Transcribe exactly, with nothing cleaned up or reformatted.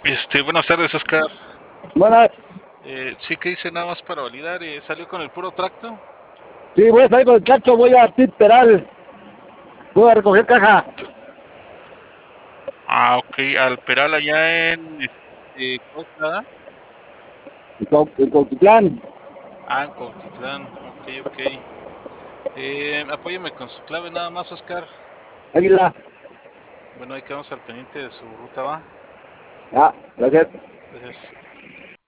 Este, buenas tardes, Oscar. Bueno, Eh, sí que hice nada más para validar. Eh, ¿salió con el puro tracto? sí, voy a salir con el cacho, voy a Peral, voy a recoger caja. Ah, ok, al Peral allá en este, ¿cómo se llama? En Cau- en Cautitlán, Ah, en Cuautitlán. Ok, ok. Eh, apóyeme con su clave nada más, Oscar. Águila. Bueno, ahí quedamos al pendiente de su ruta, va. Ah, gracias. Gracias.